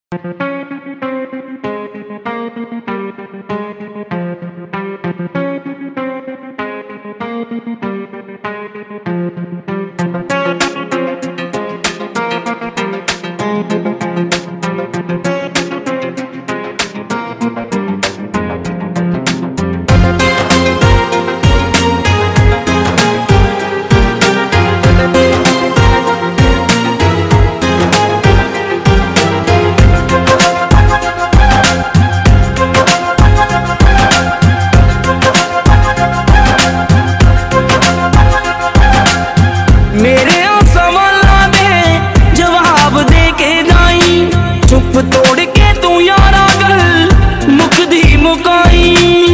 तोड़ के तू यारा गल मुकदी मुकाई।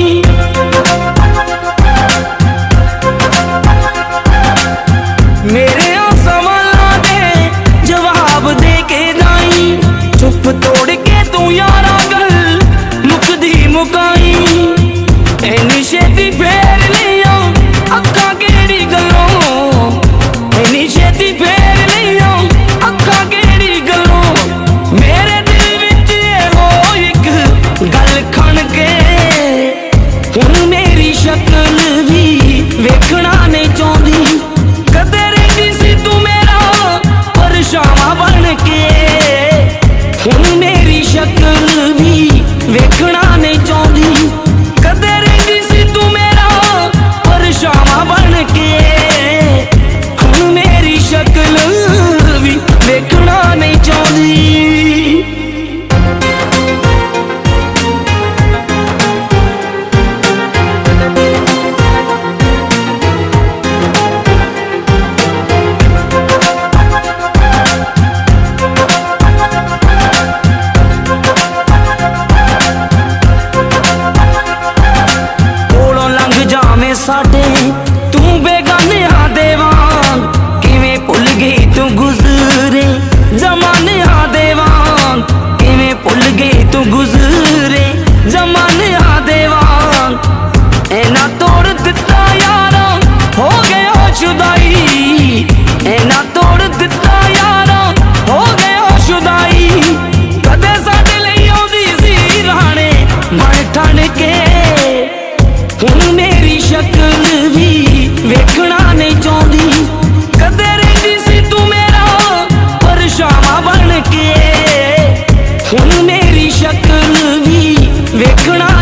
मेरे सवालों दे जवाब दे के दाई, चुप तोड़ के तू यारा गल मुकदी मुकाई। एनी छेती फेर लिया अखा केड़ी गलों, एनी छेती फेर लिया अखा केड़ी गलों। मेरे मेरी शक्ल भी वेखना नहीं चाहती, कदे रही सी तू मेरा परछावां बन के। हुण मेरी शक्ल भी वेखना नहीं चाहती, कदे रही सी तू मेरा परछावां बन के। हुण मेरी शक्ल भी वेखना नहीं चाहती। साडे तू बेगानियां दे वांग किवें भुल गई तू गुजरे जमानियां दे वांग, किवें भुल गई तू गुजरे जमानियां दे वांग। ऐना तोड़ दिता यारा हो गया जुदाई, ऐना तोड़ दिता यारा हो गया जुदाई। कदे साडे लई आउंदी सी राणे बन ठन के, हुण मेरी शक्ल भी वेखना नहीं चाहती, कदे रही सी तू मेरा परछावां बन के। हुण मेरी शक्ल भी वेखना